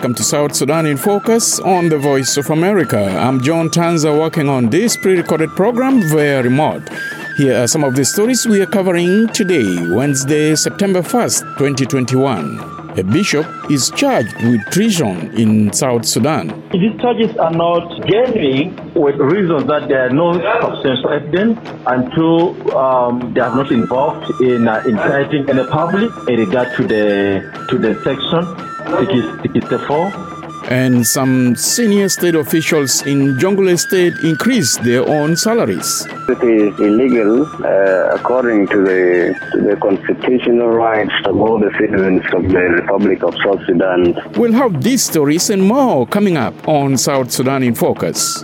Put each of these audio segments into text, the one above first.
welcome to South Sudan in Focus on the Voice of America. I'm John Tanza, working on this pre-recorded program via remote. Here are some of the stories we are covering today, Wednesday, September 1st, 2021. A bishop is charged with treason in South Sudan. These charges are not genuine with reasons that there are no substantial evidence, and two, they are not involved in inciting any public in regard to the section 64. And some senior state officials in Jonglei State increased their own salaries. It is illegal according to the constitutional rights of all the citizens of the Republic of South Sudan. We'll have these stories and more coming up on South Sudan in Focus.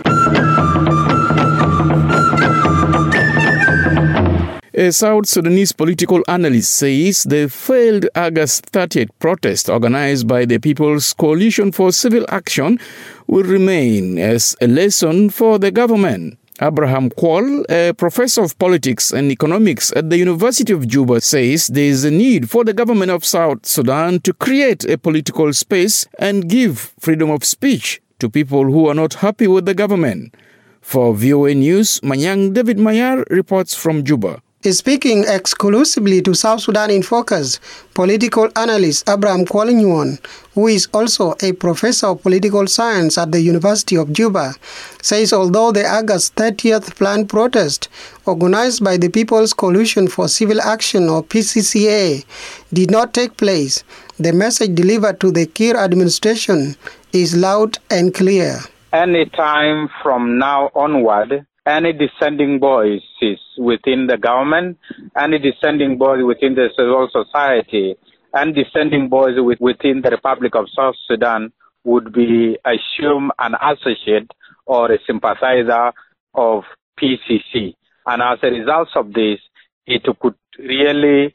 A South Sudanese political analyst says the failed August 30th protest organized by the People's Coalition for Civil Action will remain as a lesson for the government. Abraham Kwol, a professor of politics and economics at the University of Juba, says there is a need for the government of South Sudan to create a political space and give freedom of speech to people who are not happy with the government. For VOA News, Manyang David Mayar reports from Juba. Speaking exclusively to South Sudan in Focus, political analyst Abraham Kwol, who is also a professor of political science at the University of Juba, says although the August 30th planned protest organized by the People's Coalition for Civil Action or PCCA did not take place, the message delivered to the Kiir administration is loud and clear. Any time from now onward, any dissenting voices within the government, any dissenting voice within the civil society, and dissenting voice within the Republic of South Sudan would be assumed an associate or a sympathizer of PCC. And as a result of this, it could really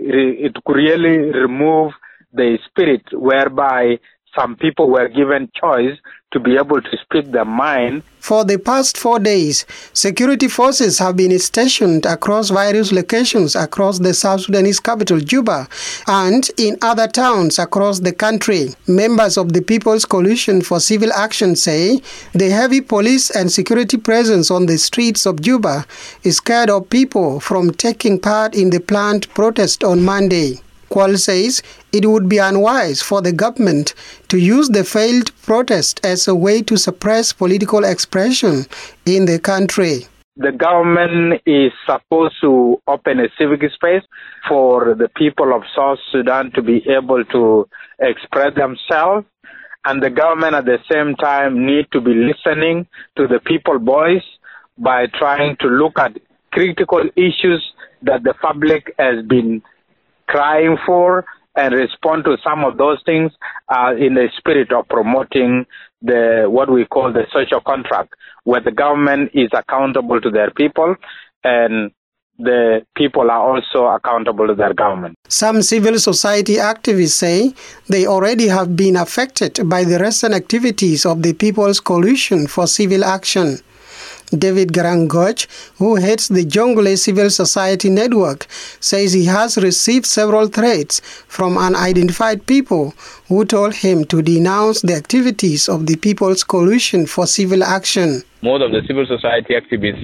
remove the spirit whereby some people were given choice to be able to speak their mind. For the past 4 days, security forces have been stationed across various locations across the South Sudanese capital, Juba, and in other towns across the country. Members of the People's Coalition for Civil Action say the heavy police and security presence on the streets of Juba is scared of people from taking part in the planned protest on Monday. Kwol says it would be unwise for the government to use the failed protest as a way to suppress political expression in the country. The government is supposed to open a civic space for the people of South Sudan to be able to express themselves, and the government at the same time need to be listening to the people's voice by trying to look at critical issues that the public has been crying for and respond to some of those things in the spirit of promoting what we call the social contract, where the government is accountable to their people and the people are also accountable to their government. Some civil society activists say they already have been affected by the recent activities of the People's Coalition for Civil Action. David Garangoch, who heads the Jonglei Civil Society Network, says he has received several threats from unidentified people who told him to denounce the activities of the People's Coalition for Civil Action. Most of the civil society activists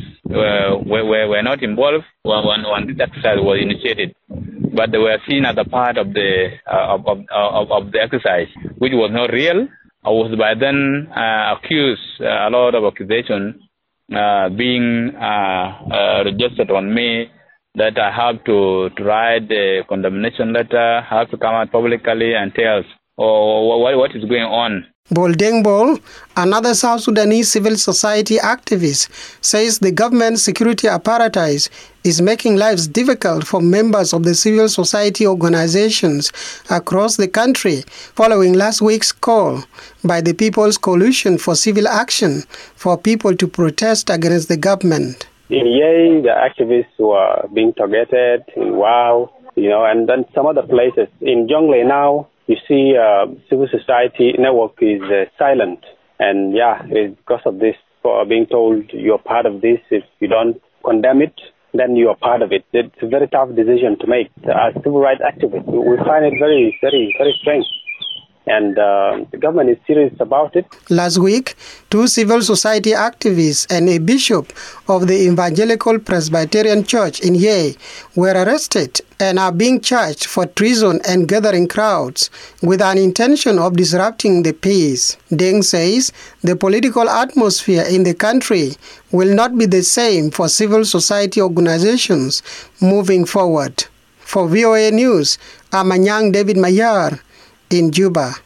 were not involved when this exercise was initiated, but they were seen as a part of the exercise, which was not real. I was by then accused a lot of accusations being registered on me, that I have to write the condemnation letter, have to come out publicly and tell us what is going on. Boldeng Bol, another South Sudanese civil society activist, says the government security apparatus is making lives difficult for members of the civil society organizations across the country following last week's call by the People's Coalition for Civil Action for people to protest against the government. In Yei, the activists were being targeted in Wau, and then some other places. In Jonglei now, you see, civil society network is silent, and it's because of this, being told you're part of this. If you don't condemn it, then you are part of it. It's a very tough decision to make. As civil rights activists, we find it very, very, very strange. and the government is serious about it. Last week, 2 civil society activists and a bishop of the Evangelical Presbyterian Church in Yei were arrested and are being charged for treason and gathering crowds with an intention of disrupting the peace. Deng says the political atmosphere in the country will not be the same for civil society organizations moving forward. For VOA News, I'm Anyang David Mayar in Juba.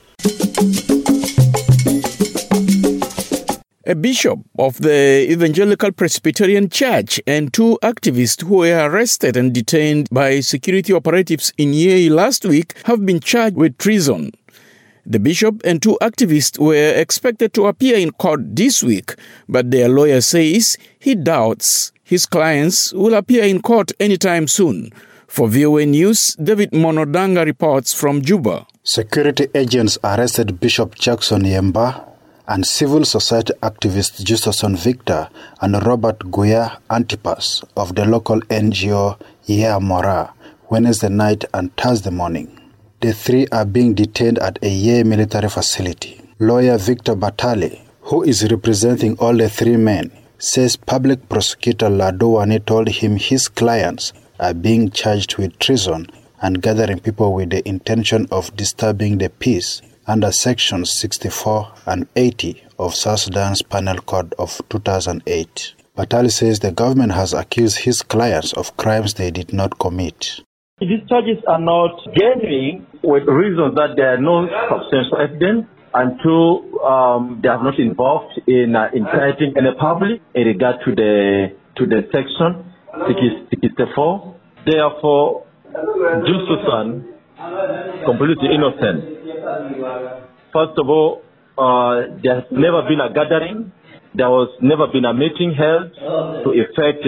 A bishop of the Evangelical Presbyterian Church and 2 activists who were arrested and detained by security operatives in Yei last week have been charged with treason. The bishop and 2 activists were expected to appear in court this week, but their lawyer says he doubts his clients will appear in court anytime soon. For VOA News, David Monodanga reports from Juba. Security agents arrested Bishop Jackson Yemba and civil society activist Justason Victor and Robert Guya Antipas of the local NGO Yea Mora Wednesday night and Thursday morning. The 3 are being detained at a Yei military facility. Lawyer Victor Batali, who is representing all the 3 men, says public prosecutor Ladouani told him his clients are being charged with treason and gathering people with the intention of disturbing the peace under Sections 64 and 80 of South Sudan's Penal Code of 2008. Batali says the government has accused his clients of crimes they did not commit. These charges are not genuine with reasons that there are no substantial evidence, and 2, they are not involved in inciting any public in regard to the section 64. Therefore, Justason completely innocent. First of all, there has never been a gathering. There was never been a meeting held to effect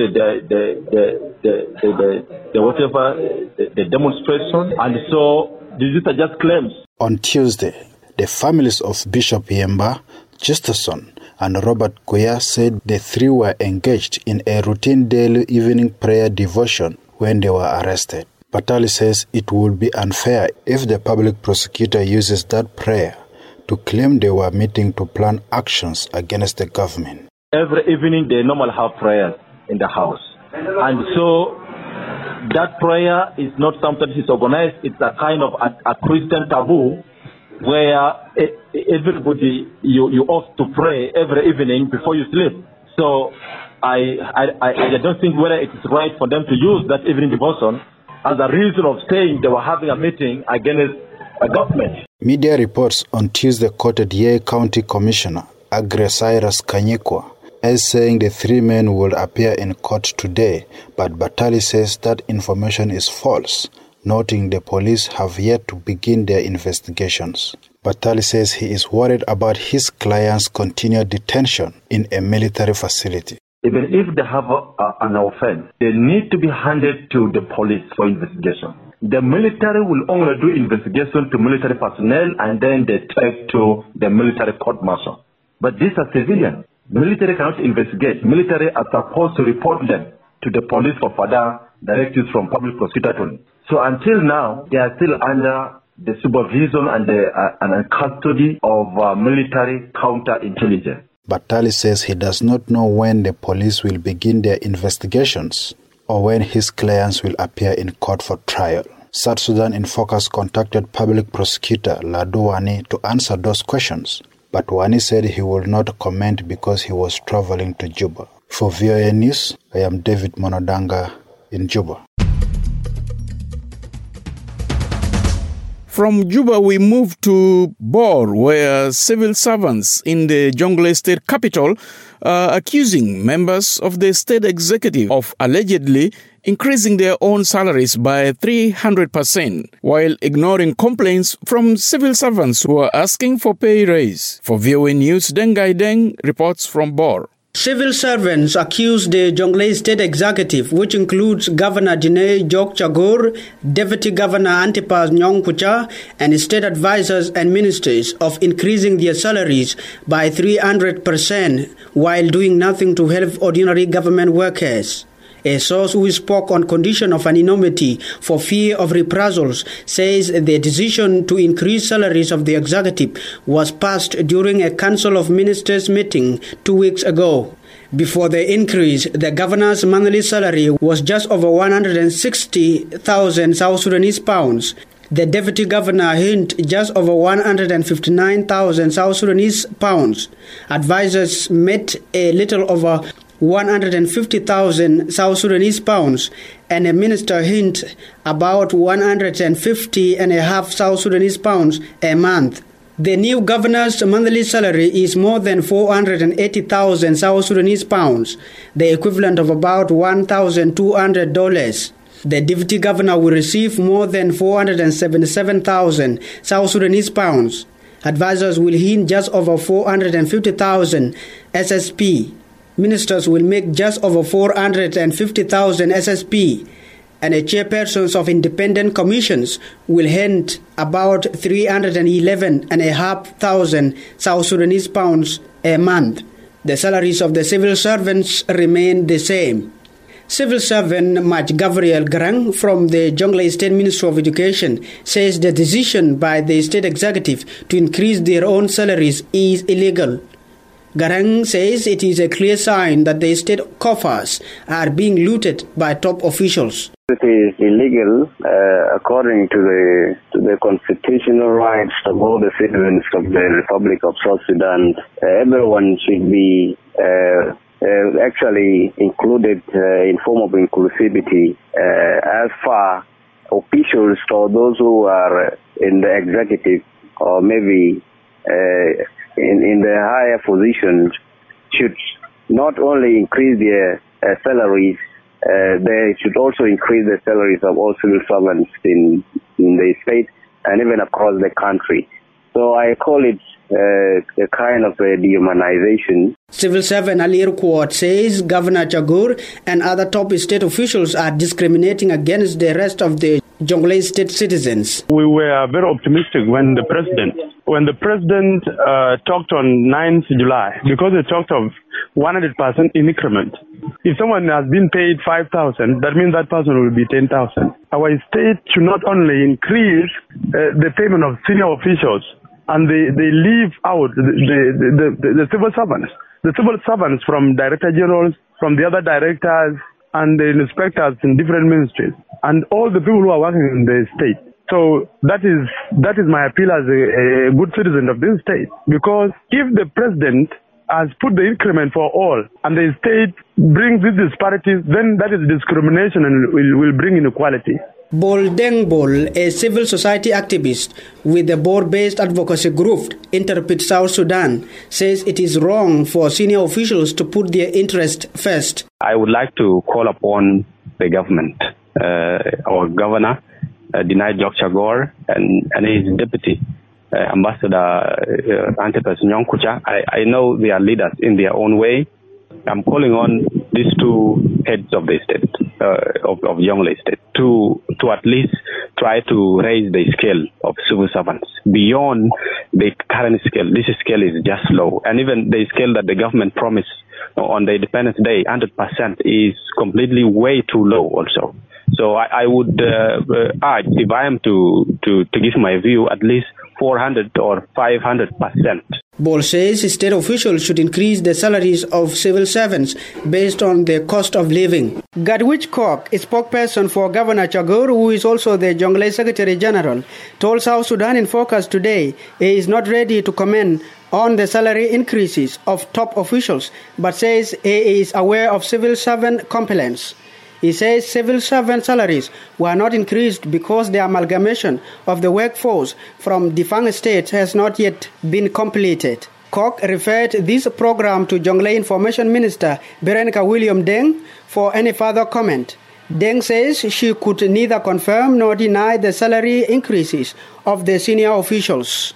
the demonstration, and so these are just claims. On Tuesday, the families of Bishop Yemba, Justason, and Robert Guya said the 3 were engaged in a routine daily evening prayer devotion when they were arrested. Batali says it would be unfair if the public prosecutor uses that prayer to claim they were meeting to plan actions against the government. Every evening they normally have prayers in the house. And so that prayer is not something that is organized. It's a kind of a Christian taboo where everybody, you ought to pray every evening before you sleep. So I don't think whether it is right for them to use that evening devotion as a reason of saying they were having a meeting against a government. Media reports on Tuesday quoted Yei County Commissioner Agre Cyrus Kanyikwa as saying the 3 men will appear in court today, but Batali says that information is false, noting the police have yet to begin their investigations. Batali says he is worried about his client's continued detention in a military facility. Even if they have an offense, they need to be handed to the police for investigation. The military will only do investigation to military personnel, and then they take to the military court-martial. But these are civilians. Military cannot investigate. Military are supposed to report them to the police for further directives from public prosecutor. So until now, they are still under the supervision and the custody of military counterintelligence. Batali says he does not know when the police will begin their investigations or when his clients will appear in court for trial. South Sudan in Focus contacted public prosecutor Ladouani to answer those questions, but Wani said he will not comment because he was traveling to Juba. For VOA News, I am David Monodanga in Juba. From Juba, we move to Bor, where civil servants in the Jonglei state capital are accusing members of the state executive of allegedly increasing their own salaries by 300%, while ignoring complaints from civil servants who are asking for pay raise. For VOA News, Dengai Deng reports from Bor. Civil servants accuse the Jonglei State Executive, which includes Governor Dinei Jok Chagor, Deputy Governor Antipas Nyong Kucha, and state advisors and ministers of increasing their salaries by 300% while doing nothing to help ordinary government workers. A source who spoke on condition of anonymity for fear of reprisals says the decision to increase salaries of the executive was passed during a Council of Ministers meeting 2 weeks ago. Before the increase, the governor's monthly salary was just over 160,000 South Sudanese pounds. The deputy governor earned just over 159,000 South Sudanese pounds. Advisors met a little over 150,000 South Sudanese pounds, and a minister earned about 150.5 South Sudanese pounds a month. The new governor's monthly salary is more than 480,000 South Sudanese pounds, the equivalent of about $1,200. The deputy governor will receive more than 477,000 South Sudanese pounds. Advisors will earn just over 450,000 SSP. Ministers will make just over 450,000 SSP, and the chairpersons of independent commissions will earn about 311,500 South Sudanese pounds a month. The salaries of the civil servants remain the same. Civil servant Maj Gabriel Garang from the Jonglei State Ministry of Education says the decision by the state executive to increase their own salaries is illegal. Garang says it is a clear sign that the state coffers are being looted by top officials. It is illegal according to the constitutional rights of all the citizens of the Republic of South Sudan. Everyone should be actually included in form of inclusivity as far officials or those who are in the executive or maybe in the higher positions should not only increase their salaries, they should also increase the salaries of all civil servants in the state and even across the country. So I call it a kind of a dehumanization. Civil servant Alir Quart says Governor Chagor and other top state officials are discriminating against the rest of the Jonglei state citizens. We were very optimistic when the president talked on 9th July, because he talked of 100% increment. If someone has been paid 5,000, that means that person will be 10,000. Our state should not only increase the payment of senior officials, and they leave out the civil servants. The civil servants from director generals, from the other directors, and the inspectors in different ministries, and all the people who are working in the state. So that is my appeal as a good citizen of this state. Because if the president has put the increment for all, and the state brings these disparities, then that is discrimination and will bring inequality. Bol Deng Bol, a civil society activist with the board-based advocacy group Interpret South Sudan, says it is wrong for senior officials to put their interest first. I would like to call upon the government, our governor, Dinai Jok Chagor, and his deputy, Ambassador Antipas Nyong Kucha. I know they are leaders in their own way. I'm calling on these two heads of the state, of Jonglei State, to at least try to raise the scale of civil servants beyond the current scale. This scale is just low, and even the scale that the government promised on the Independence Day, 100%, is completely way too low also. So I would urge, if I am to give my view, at least 400 or 500%. Bol says state officials should increase the salaries of civil servants based on the cost of living. Gadwich Kok, a spokesperson for Governor Chagor, who is also the Jonglei Secretary General, told South Sudan in Focus today he is not ready to comment on the salary increases of top officials, but says he is aware of civil servant complaints. He says civil servant salaries were not increased because the amalgamation of the workforce from defunct states has not yet been completed. Kok referred this program to Jonglei Information Minister Berenica William Deng for any further comment. Deng says she could neither confirm nor deny the salary increases of the senior officials.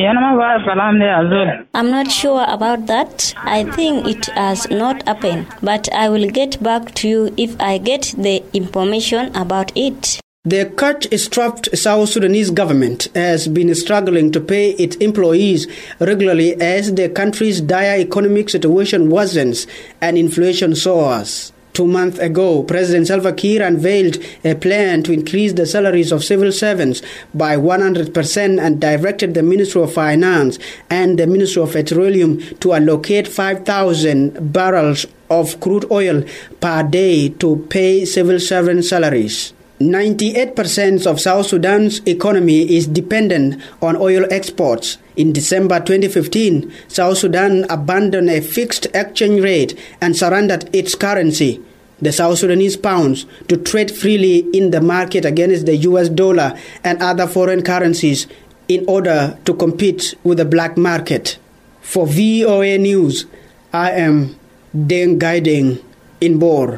I'm not sure about that. I think it has not happened, but I will get back to you if I get the information about it. The cash-strapped South Sudanese government has been struggling to pay its employees regularly as the country's dire economic situation worsens and inflation soars. 2 months ago, President Salva Kiir unveiled a plan to increase the salaries of civil servants by 100% and directed the Ministry of Finance and the Ministry of Petroleum to allocate 5,000 barrels of crude oil per day to pay civil servant salaries. 98% of South Sudan's economy is dependent on oil exports. In December 2015, South Sudan abandoned a fixed exchange rate and surrendered its currency, the South Sudanese pounds, to trade freely in the market against the US dollar and other foreign currencies in order to compete with the black market. For VOA News, I am Deng Gaideng in Bor.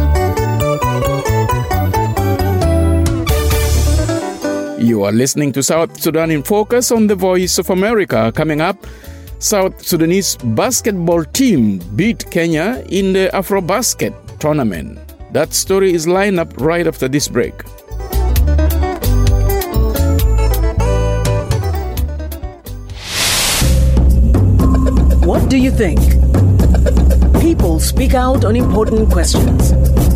You are listening to South Sudan in Focus on the Voice of America. Coming up, South Sudanese basketball team beat Kenya in the AfroBasket tournament. That story is lined up right after this break. What do you think? People speak out on important questions.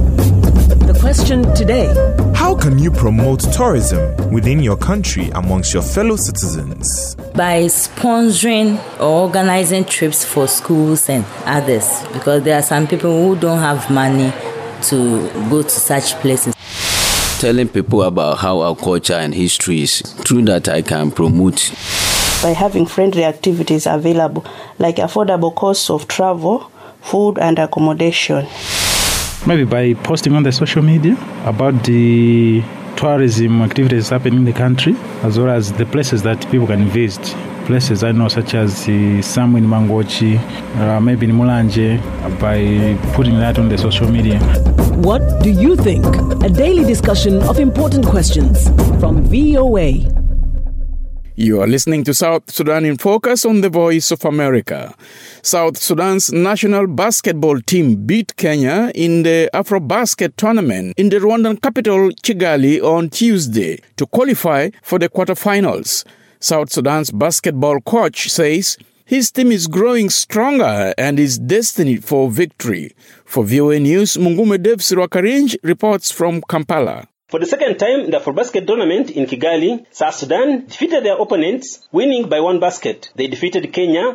The question today: how can you promote tourism within your country amongst your fellow citizens? By sponsoring or organizing trips for schools and others, because there are some people who don't have money to go to such places. Telling people about how our culture and history is, through that I can promote. By having friendly activities available, like affordable costs of travel, food and accommodation. Maybe by posting on the social media about the tourism activities happening in the country, as well as the places that people can visit. Places I know, such as Samu in Mangochi, maybe in Mulanje, by putting that on the social media. What do you think? A daily discussion of important questions from VOA. You are listening to South Sudan in Focus on the Voice of America. South Sudan's national basketball team beat Kenya in the AfroBasket tournament in the Rwandan capital Kigali on Tuesday to qualify for the quarterfinals. South Sudan's basketball coach says his team is growing stronger and is destined for victory. For VOA News, Mungume Dev Sirwakarinj reports from Kampala. For the second time in the AfroBasket tournament in Kigali, South Sudan defeated their opponents, winning by 1 basket. They defeated Kenya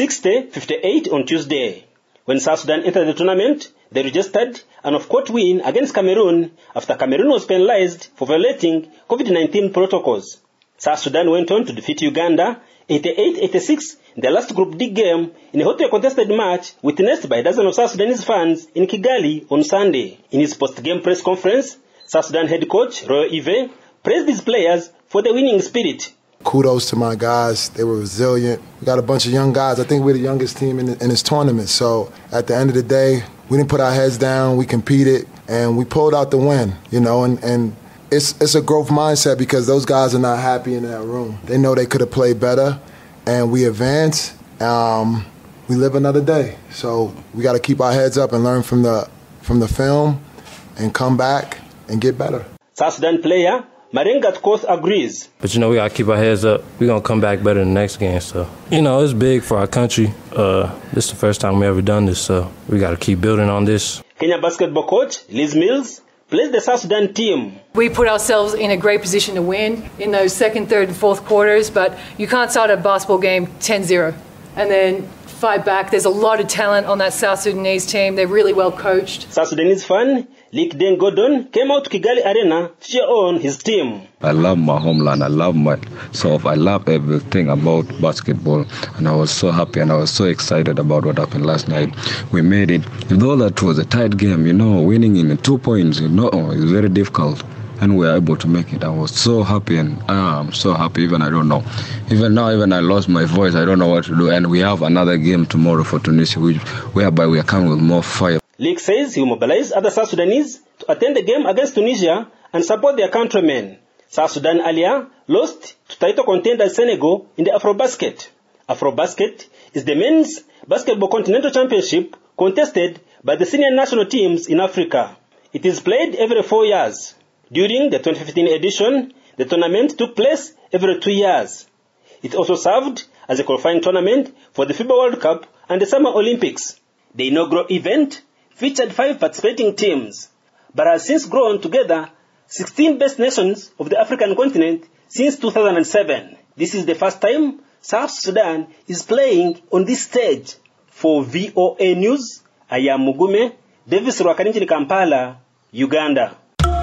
60-58 on Tuesday. When South Sudan entered the tournament, they registered an off-court win against Cameroon after Cameroon was penalized for violating COVID-19 protocols. South Sudan went on to defeat Uganda 88-86 in their last Group D game in a hotly contested match witnessed by dozens of South Sudanese fans in Kigali on Sunday. In his post-game press conference, South Sudan head coach Roy Ive praised his players for the winning spirit. Kudos to my guys. They were resilient. We got a bunch of young guys. I think we're the youngest team in this tournament. So at the end of the day, we didn't put our heads down. We competed, and we pulled out the win, and it's a growth mindset because those guys are not happy in that room. They know they could have played better, and we advanced. We live another day. So we got to keep our heads up and learn from the film and come back and get better. South Sudan player Marengat Koth agrees. But we got to keep our heads up. We're going to come back better in the next game. So, it's big for our country. This is the first time we ever done this, so we got to keep building on this. Kenya basketball coach Liz Mills plays the South Sudan team. We put ourselves in a great position to win in those second, third, and fourth quarters, but you can't start a basketball game 10-0 and then fight back. There's a lot of talent on that South Sudanese team. They're really well coached. South Sudanese fan Lik Den Gordon came out to Kigali Arena to cheer on his team. I love my homeland. I love myself. I love everything about basketball. And I was so happy and I was so excited about what happened last night. We made it. Though that was a tight game, winning in 2 points, it was very difficult. And we were able to make it. I was so happy, and I'm so happy. Even I don't know. Even now, I lost my voice. I don't know what to do. And we have another game tomorrow for Tunisia, whereby we are coming with more fire. League says he will mobilize other South Sudanese to attend the game against Tunisia and support their countrymen. South Sudan earlier lost to title contender Senegal in the AfroBasket. AfroBasket is the men's basketball continental championship contested by the senior national teams in Africa. It is played every 4 years. During the 2015 edition, the tournament took place every 2 years. It also served as a qualifying tournament for the FIBA World Cup and the Summer Olympics. The inaugural event featured 5 participating teams, but has since grown together 16 best nations of the African continent since 2007. This is the first time South Sudan is playing on this stage. For VOA News, I am Mugume, Davis Rwakarinjini, Kampala, Uganda.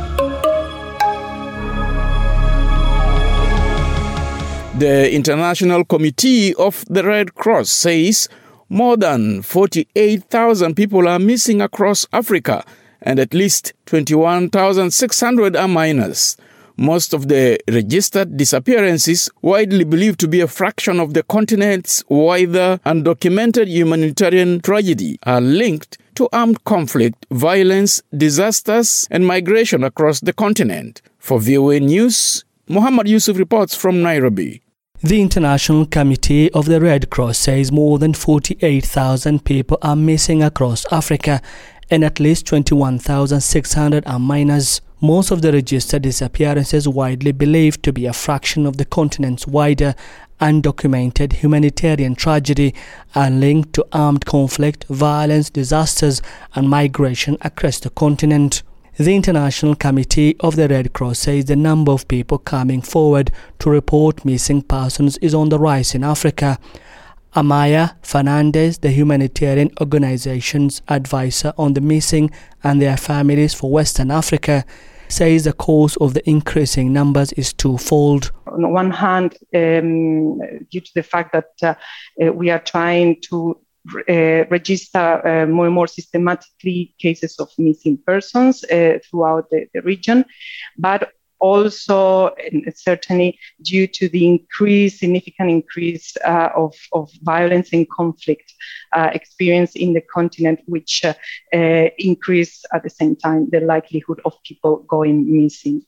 The International Committee of the Red Cross says more than 48,000 people are missing across Africa and at least 21,600 are minors. Most of the registered disappearances, widely believed to be a fraction of the continent's wider undocumented humanitarian tragedy, are linked to armed conflict, violence, disasters, and migration across the continent. For VOA News, Muhammad Yusuf reports from Nairobi. The International Committee of the Red Cross says more than 48,000 people are missing across Africa and at least 21,600 are minors. Most of the registered disappearances, widely believed to be a fraction of the continent's wider undocumented humanitarian tragedy, are linked to armed conflict, violence, disasters and migration across the continent. The International Committee of the Red Cross says the number of people coming forward to report missing persons is on the rise in Africa. Amaya Fernandez, the humanitarian organization's advisor on the missing and their families for Western Africa, says the cause of the increasing numbers is twofold. On one hand, due to the fact that we are trying to register more and more systematically cases of missing persons throughout the region, but also certainly due to the significant increase of violence and conflict experienced in the continent, which increase at the same time the likelihood of people going missing.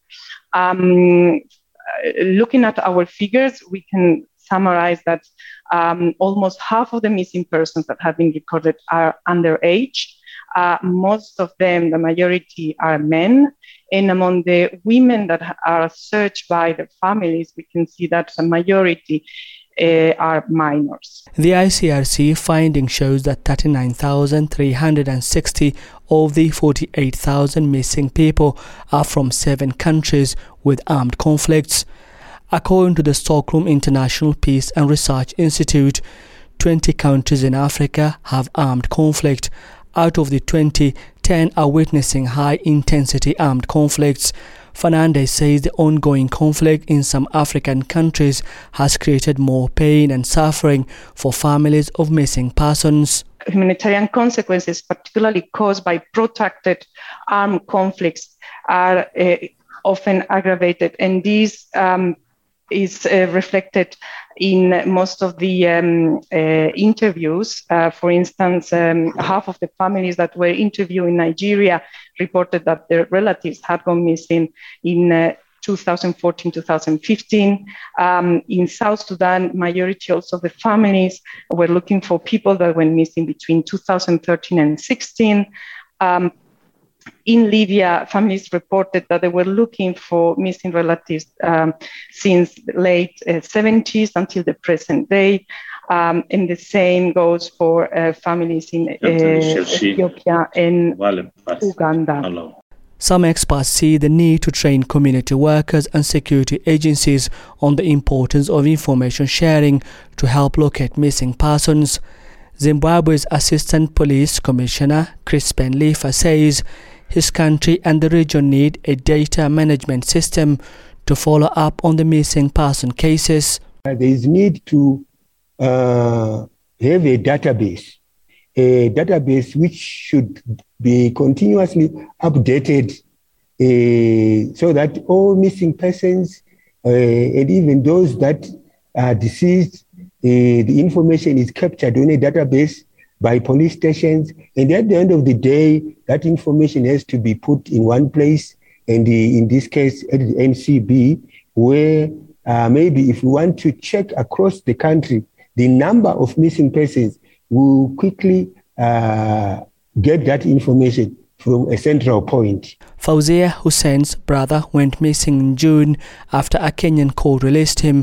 Looking at our figures, we can summarize that almost half of the missing persons that have been recorded are underage. Most of them, the majority, are men. And among the women that are searched by the families, we can see that the majority are minors. The ICRC finding shows that 39,360 of the 48,000 missing people are from 7 countries with armed conflicts. According to the Stockholm International Peace and Research Institute, 20 countries in Africa have armed conflict. Out of the 20, 10 are witnessing high-intensity armed conflicts. Fernandez says the ongoing conflict in some African countries has created more pain and suffering for families of missing persons. Humanitarian consequences, particularly caused by protracted armed conflicts, are often aggravated, and this is reflected in most of the interviews. For instance, half of the families that were interviewed in Nigeria reported that their relatives had gone missing in 2014-2015. In South Sudan, majority also of the families were looking for people that went missing between 2013 and 2016. In Libya, families reported that they were looking for missing relatives since the late 70s until the present day. And the same goes for families in Ethiopia and Uganda. Some experts see the need to train community workers and security agencies on the importance of information sharing to help locate missing persons. Zimbabwe's Assistant Police Commissioner, Crispin Lifa, says his country and the region need a data management system to follow up on the missing person cases. There is need to have a database which should be continuously updated so that all missing persons and even those that are deceased, the information is captured on a database by police stations, and at the end of the day, that information has to be put in one place, and in this case at the NCB, where maybe if we want to check across the country the number of missing persons, we'll quickly get that information from a central point. Fauzia Hussein's brother went missing in June after a Kenyan court released him.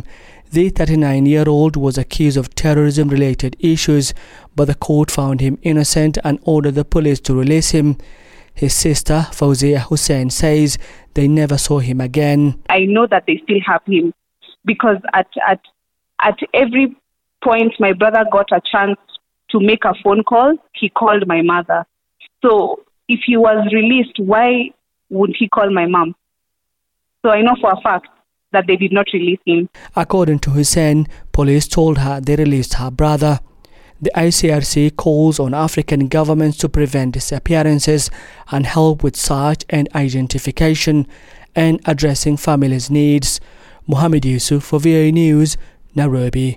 The 39-year-old was accused of terrorism-related issues, but the court found him innocent and ordered the police to release him. His sister, Fauzia Hussein, says they never saw him again. I know that they still have him because at every point my brother got a chance to make a phone call, he called my mother. So if he was released, why would he call my mom? So I know for a fact that they did not release him. According to Hussein, police told her they released her brother. The ICRC calls on African governments to prevent disappearances and help with search and identification and addressing families' needs. Mohammed Yusuf for VOA News, Nairobi.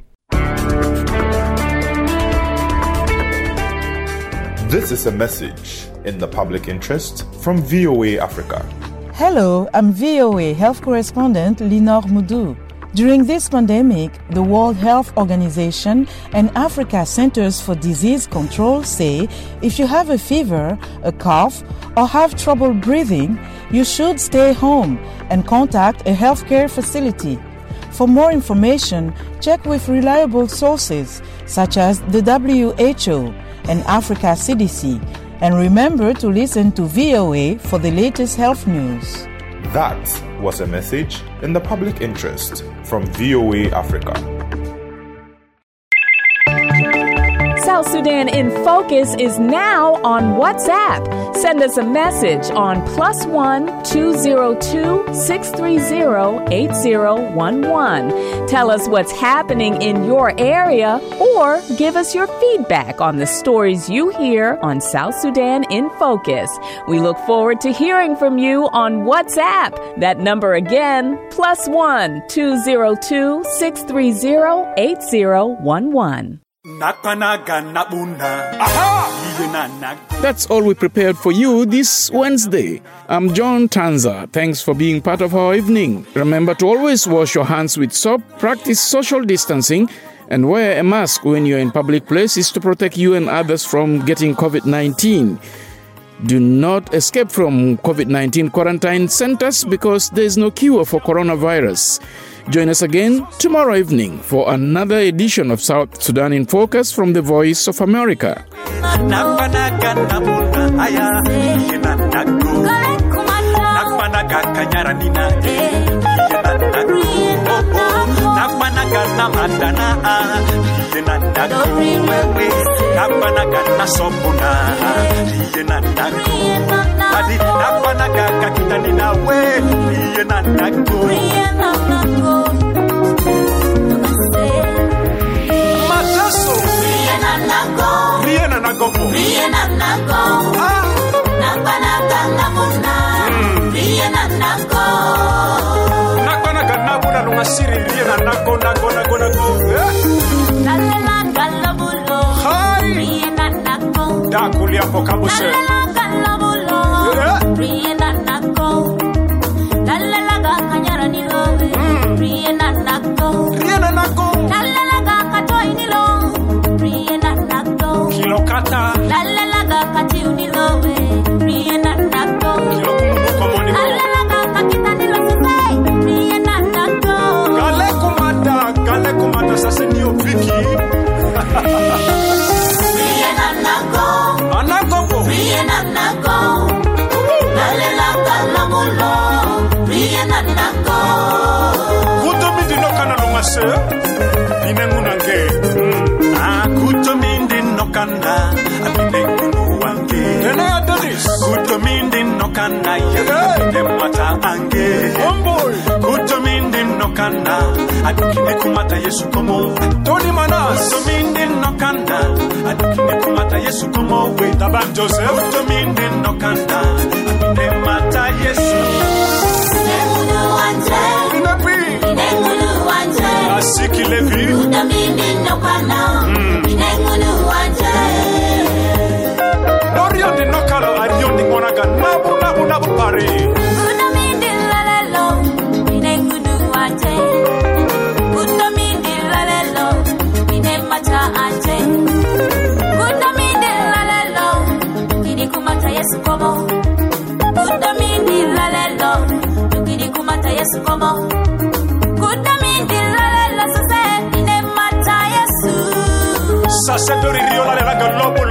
This is a message in the public interest from VOA Africa. Hello, I'm VOA health correspondent Linor Moudou. During this pandemic, the World Health Organization and Africa Centers for Disease Control say if you have a fever, a cough, or have trouble breathing, you should stay home and contact a healthcare facility. For more information, check with reliable sources such as the WHO and Africa CDC. And remember to listen to VOA for the latest health news. That was a message in the public interest from VOA Africa. South Sudan in Focus is now on WhatsApp. Send us a message on +1 202 630 8011. Tell us what's happening in your area or give us your feedback on the stories you hear on South Sudan in Focus. We look forward to hearing from you on WhatsApp. That number again, +1 202 630 8011. That's all we prepared for you this Wednesday. I'm John Tanza. Thanks for being part of our evening. Remember to always wash your hands with soap, practice social distancing, and wear a mask when you're in public places to protect you and others from getting COVID-19. Do not escape from COVID-19 quarantine centers because there's no cure for coronavirus. Join us again tomorrow evening for another edition of South Sudan in Focus from the Voice of America. Yes, come on. Good, I mean, saseto ririola le la galopo